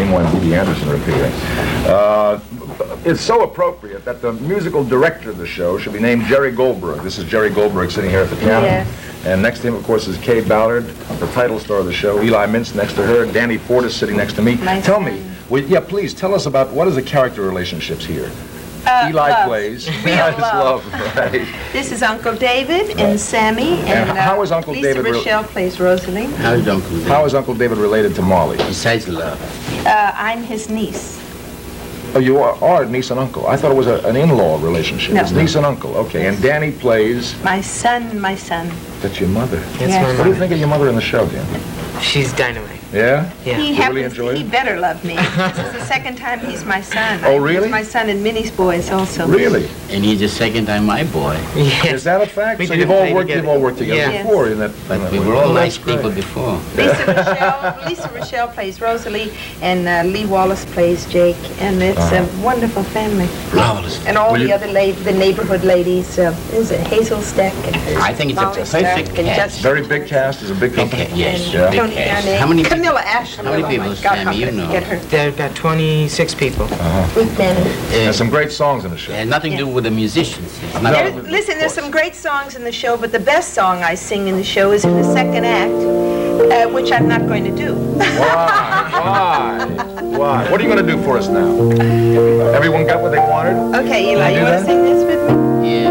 Amo and Dee Anderson are appearing. It's so appropriate that the musical director of the show should be named Jerry Goldberg. This is Jerry Goldberg sitting here at the piano. Yes. And next to him, of course, is Kay Ballard, the title star of the show. Eli Mintz next to her. Danny Fortis sitting next to me. Tell me, please tell us about what is the character relationships here. Eli love. plays. Real love. Right. This is Uncle David and Sammy. And how is Uncle Lisa David... Rochelle plays Rosalie. How is Uncle David? How is Uncle David related to Molly? Besides love. I'm his niece. Oh, you are niece and uncle. I thought it was an in-law relationship. No. It's niece and uncle. Okay, Yes. and Danny plays... My son. That's your mother. Yes. What do you think of your mother in the show, Dan? She's dynamite. Yeah? Yeah. He You really enjoy he it? better love me. This is the second time he's my son. Oh, really? He's my son and Minnie's boys also. Really? And he's the second time my boy. Yeah. Is that a fact? We So didn't you've all play worked together Yeah. before in that... But in we that were way. all Oh, nice that's great. people before. Lisa Rochelle plays Rosalie, and Lee Wallace plays Jake, and it's a wonderful family. Marvelous. And all Will the you- other the neighborhood ladies, is it Hazel Steck? And I think it's a Molly perfect Stark and cast. Jessica Very big cast. Is a big company. Yes, Yeah. big Tony cast. Darnay. How many people? Camilla Ashton. How many Oh, people, my God, Sammy, how you could I know? forget her? There are about 26 people. Ruth Manning. There's some great songs in the show. It has nothing to do with the musicians. It's not Listen, there's some great songs in the show, but the best song I sing in the show is in the second act, which I'm not going to do. Why? What are you going to do for us now? Everyone got what they wanted? Okay, Eli, you want to sing this with me? Yeah.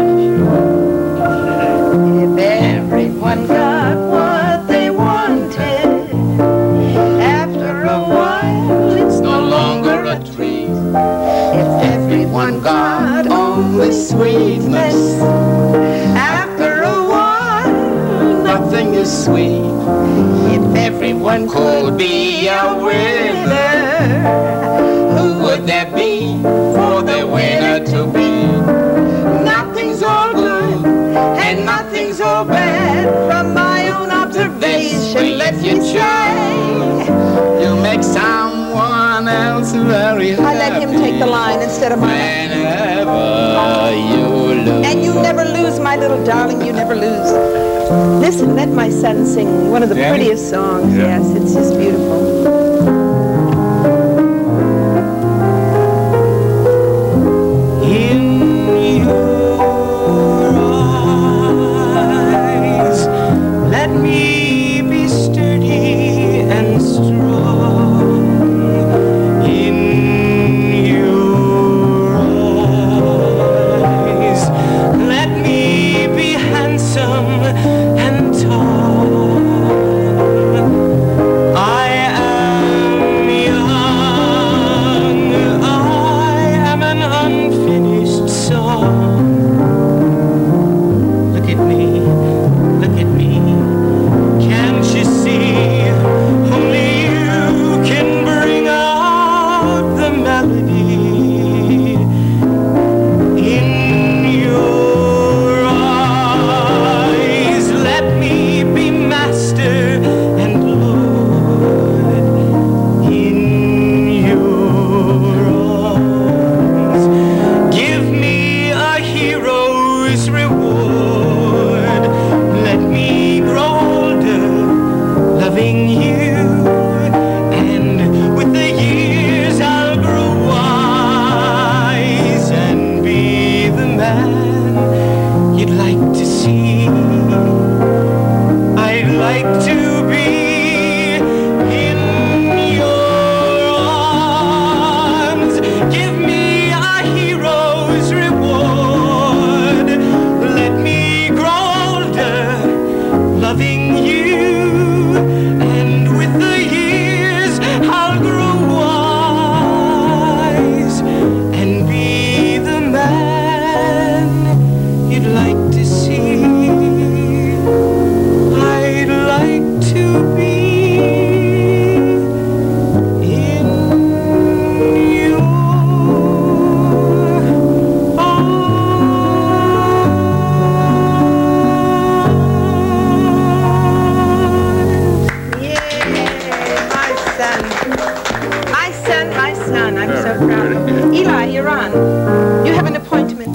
If everyone got what they wanted, after a while it's No longer a treat. If everyone got only sweetness, after a while Nothing is sweet. if everyone could be a winner, who would there be for the winner to be? Nothing's all good and nothing's all bad. From my own observation, let me say, You make someone else very happy. I let him take the line instead of mine. Whenever you lose. And you never lose, my little darling, you never lose. Listen, let my son sing one of the Danny? prettiest songs. Yeah. Yes, it's just beautiful. In your eyes, let me be sturdy and strong. In your eyes, let me be handsome and tall. I am young, I am an unfinished song. Look at me, can't you see? Only you can bring out the melody. In your eyes, let me be master and lord. In your arms, give me a hero's reward. Let me grow older, loving you, and with the years I'll grow wise and be the man you'd like to see. I'd like to be in your arms. Give me a hero's reward. Let me grow older, loving you, and with the years I'll grow wise and be the man you'd like to see. I'd like to be in your arms. Yay, my son. My son. I'm so proud of him. Eli, you're on. You have an appointment.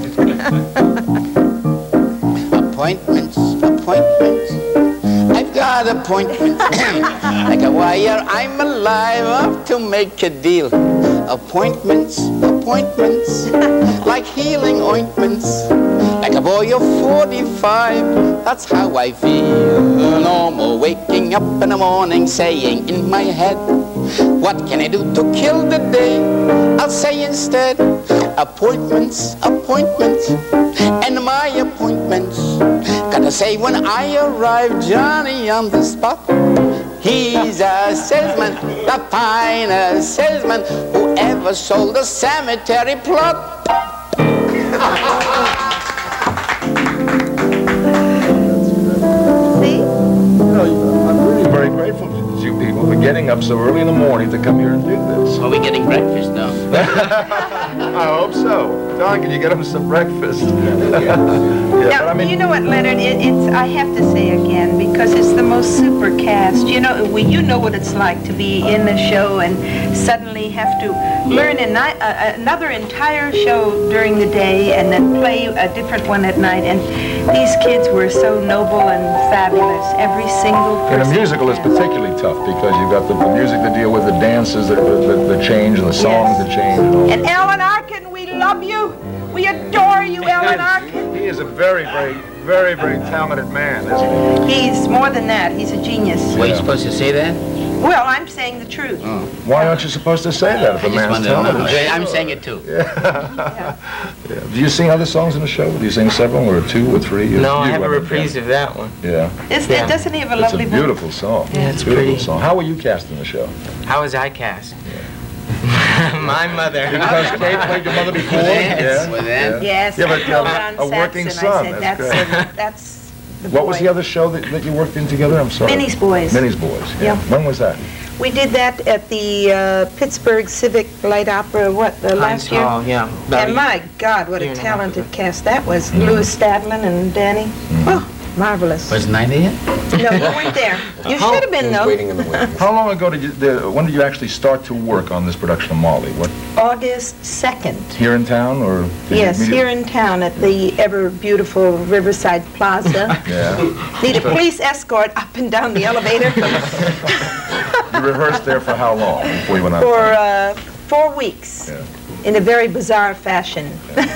Appointments. I've got about appointments. Like a wire, I'm alive up to make a deal. Appointments, appointments, like healing ointments. Like a boy of 45, that's how I feel. No more waking up in the morning saying in my head, what can I do to kill the day? I'll say instead, appointments, appointments, and my appointments. Gotta say when I arrive, Johnny on the spot. He's a salesman, the finest salesman who ever sold a cemetery plot. See? I'm really very grateful to you people for getting up so early in the morning to come here and do this. Are we getting breakfast now? I hope so. Don, can you get him some breakfast? Yeah, Now, but I mean, you know what, Leonard? It's I have to say again, because it's the most super cast. You know, you know what it's like to be in the show and suddenly have to learn another entire show during the day and then play a different one at night. And these kids were so noble and fabulous, every single person. in a musical, it's particularly tough because you've got the music to deal with, the dances that change, and the songs that change. And Alan Arkin, we love you. We adore you, Alan Arkin. He is a very, very, very, very talented man, isn't he? He's more than that. He's a genius. Were you supposed to say that? Well, I'm saying the truth. Why aren't you supposed to say that if a man's talented? I'm saying it too. Yeah. Do you sing other songs in the show? Do you sing several or two or three? No, I have a reprise of that one. Yeah. Doesn't he have a It's lovely a voice? beautiful song. Yeah, it's beautiful pretty. song. How were you cast in the show? How was I cast? My mother. Because Kay played your mother before? Yes. With that? Yes, Yeah, I but, told her on a working sets, son, and I that's said, that's the What was boy. the other show that you worked in together? I'm sorry. Minnie's Boys. Minnie's Boys. Yeah. When was that? We did that at the Pittsburgh Civic Light Opera, last year? Oh, yeah. And my God, what year a and a half talented cast that was. Louis Stadlin and Danny. Oh, marvelous. Was 90 yet? No, you weren't there. You should have been, though. Waiting in the wings. How long ago when did you actually start to work on this production of Molly? What, August 2nd. here in town or? did you Yes, meet here in town at the ever beautiful Riverside Plaza. Yeah. Need a police escort up and down the elevator You rehearsed there for how long before you went out? for 4 weeks Yeah. in a very bizarre fashion.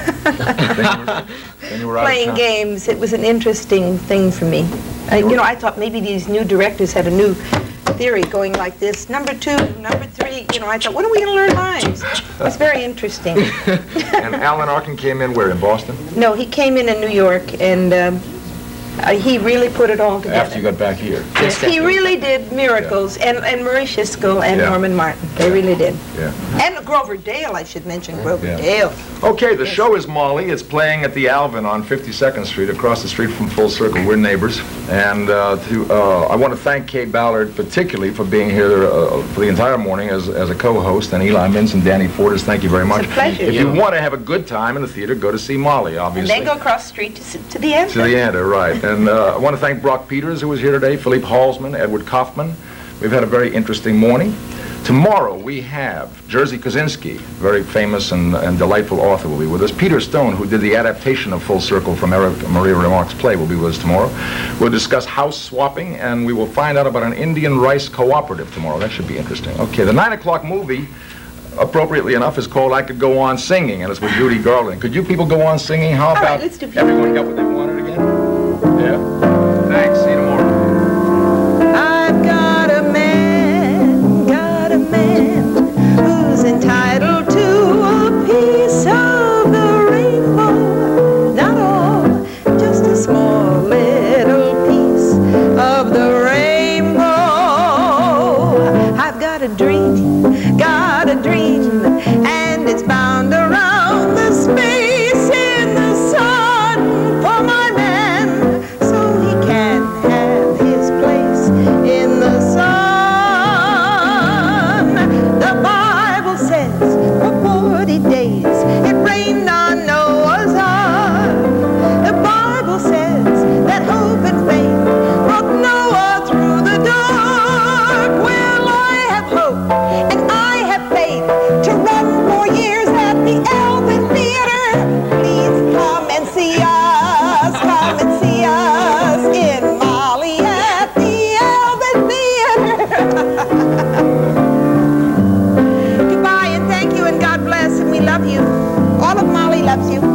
Then you were out of Playing town. games, it was an interesting thing for me. I thought maybe these new directors had a new theory going like this. Number 2, number 3, I thought, when are we going to learn lines? It's very interesting. And Alan Arkin came in where, in Boston? No, he came in New York, and he really put it all together. After you got back here? Yes, he really did miracles, and Maurice Siskel and Yeah. Norman Martin. They really did. Yeah. And Grover Dale, I should mention Grover Yeah. Dale. Okay, the show is Molly. It's playing at the Alvin on 52nd Street, across the street from Full Circle. We're neighbors. And I want to thank Kay Ballard particularly for being here for the entire morning as a co-host, and Eli Mintz and Danny Fortis. Thank you very much. It's a pleasure. If you want to have a good time in the theater, go to see Molly, And obviously. then go across the street to the end. To the end, right. And I want to thank Brock Peters, who was here today, Philippe Halsman, Edward Kaufman. We've had a very interesting morning. Tomorrow we have Jerzy Kosinski, very famous and delightful author, will be with us. Peter Stone, who did the adaptation of Full Circle from Maria Remarque's play, will be with us tomorrow. We'll discuss house swapping, and we will find out about an Indian rice cooperative tomorrow. That should be interesting. Okay, the 9 o'clock movie, appropriately enough, is called I Could Go On Singing, and it's with Judy Garland. Could you people go on singing? How about right, let's do Peter. everyone got what they wanted again? Yeah? Thanks. See you tomorrow. I've got a man who's entitled to a piece of the rainbow. Not all, just a small little piece of the rainbow. I've got a dream, and it's bound around the space in the sun for my loves you.